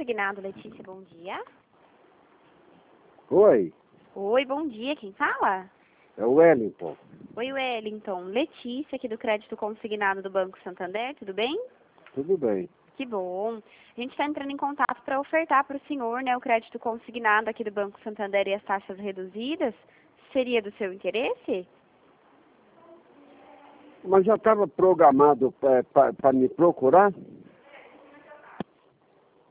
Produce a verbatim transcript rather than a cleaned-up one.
Consignado, Letícia, bom dia. Oi, Oi, bom dia, quem fala? é o Wellington. Oi, Wellington. Letícia, aqui do Crédito Consignado do Banco Santander, tudo bem? Tudo bem. Que bom. A gente está entrando em contato para ofertar para o senhor, né, o crédito consignado aqui do Banco Santander e as taxas reduzidas. Seria do seu interesse? Mas já estava programado para me procurar?